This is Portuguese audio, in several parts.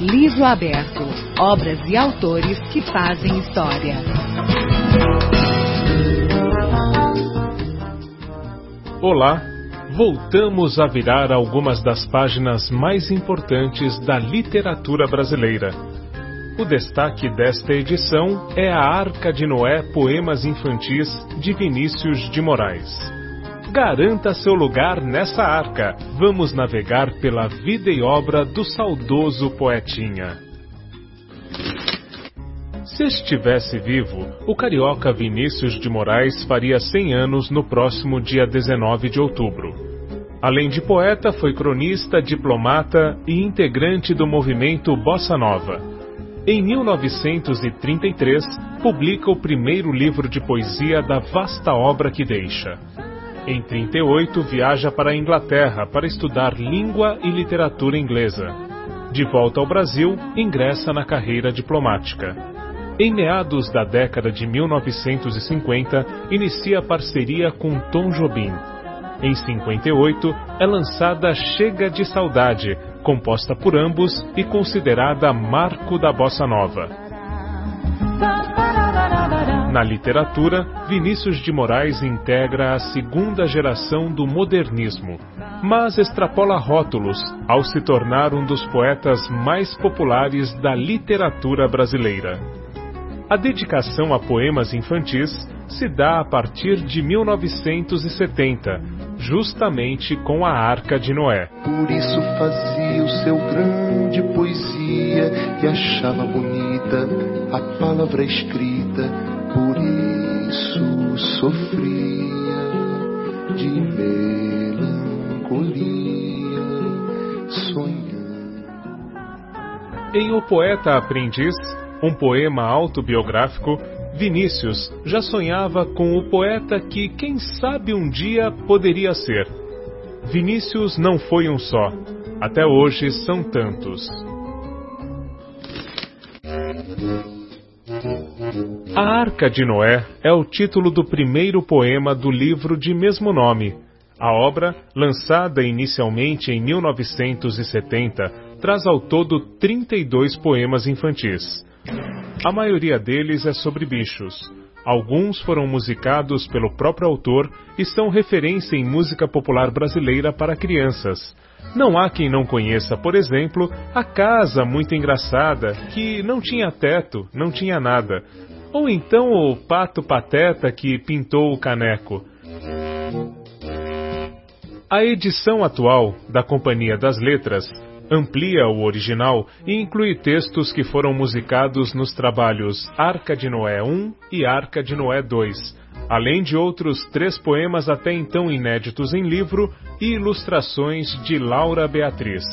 Livro aberto. Obras e autores que fazem história. Olá, voltamos a virar algumas das páginas mais importantes da literatura brasileira. O destaque desta edição é a Arca de Noé Poemas Infantis, de Vinícius de Moraes. Garanta seu lugar nessa arca. Vamos navegar pela vida e obra do saudoso poetinha. Se estivesse vivo, o carioca Vinícius de Moraes faria 100 anos no próximo dia 19 de outubro. Além de poeta, foi cronista, diplomata e integrante do movimento Bossa Nova. Em 1933, publica o primeiro livro de poesia da vasta obra que deixa. Em 1938, viaja para a Inglaterra para estudar língua e literatura inglesa. De volta ao Brasil, ingressa na carreira diplomática. Em meados da década de 1950, inicia parceria com Tom Jobim. Em 1958, é lançada Chega de Saudade, composta por ambos e considerada marco da bossa nova. Na literatura, Vinícius de Moraes integra a segunda geração do modernismo, mas extrapola rótulos ao se tornar um dos poetas mais populares da literatura brasileira. A dedicação a poemas infantis se dá a partir de 1970, justamente com a Arca de Noé. Por isso fazia o seu grande poesia e achava bonita a palavra escrita. Por isso sofria de melancolia, sonhando. Em O Poeta Aprendiz, um poema autobiográfico, Vinícius já sonhava com o poeta que, quem sabe um dia, poderia ser. Vinícius não foi um só. Até hoje são tantos. A Arca de Noé é o título do primeiro poema do livro de mesmo nome. A obra, lançada inicialmente em 1970, traz ao todo 32 poemas infantis. A maioria deles é sobre bichos. Alguns foram musicados pelo próprio autor e são referência em música popular brasileira para crianças. Não há quem não conheça, por exemplo, a casa muito engraçada, que não tinha teto, não tinha nada. Ou então o pato pateta que pintou o caneco. A edição atual da Companhia das Letras amplia o original e inclui textos que foram musicados nos trabalhos Arca de Noé 1 e Arca de Noé 2, além de outros 3 poemas até então inéditos em livro e ilustrações de Laura Beatriz.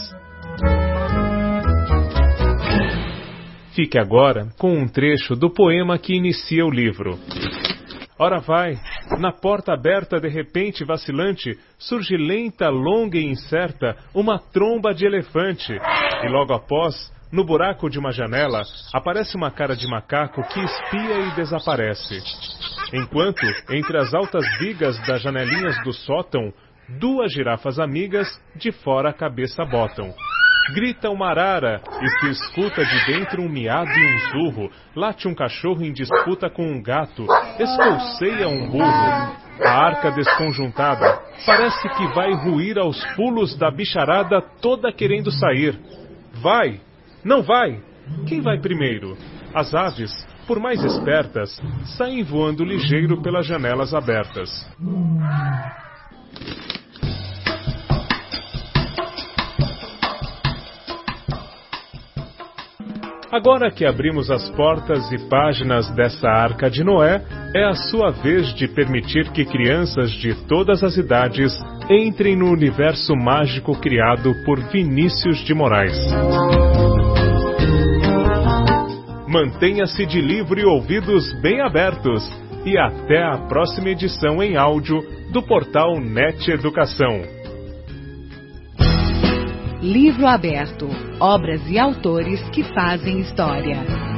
Fique agora com um trecho do poema que inicia o livro. Ora vai, na porta aberta de repente vacilante, surge lenta, longa e incerta uma tromba de elefante. E logo após, no buraco de uma janela, aparece uma cara de macaco que espia e desaparece. Enquanto, entre as altas vigas das janelinhas do sótão, 2 girafas amigas de fora a cabeça botam. Grita uma arara e se escuta de dentro um miado e um zurro. Late um cachorro em disputa com um gato. Escolceia um burro. A arca desconjuntada parece que vai ruir aos pulos da bicharada toda querendo sair. Vai! Não vai! Quem vai primeiro? As aves, por mais espertas, saem voando ligeiro pelas janelas abertas. Agora que abrimos as portas e páginas dessa Arca de Noé, é a sua vez de permitir que crianças de todas as idades entrem no universo mágico criado por Vinícius de Moraes. Mantenha-se de livro e ouvidos bem abertos e até a próxima edição em áudio do portal NET Educação. Livro aberto. Obras e autores que fazem história.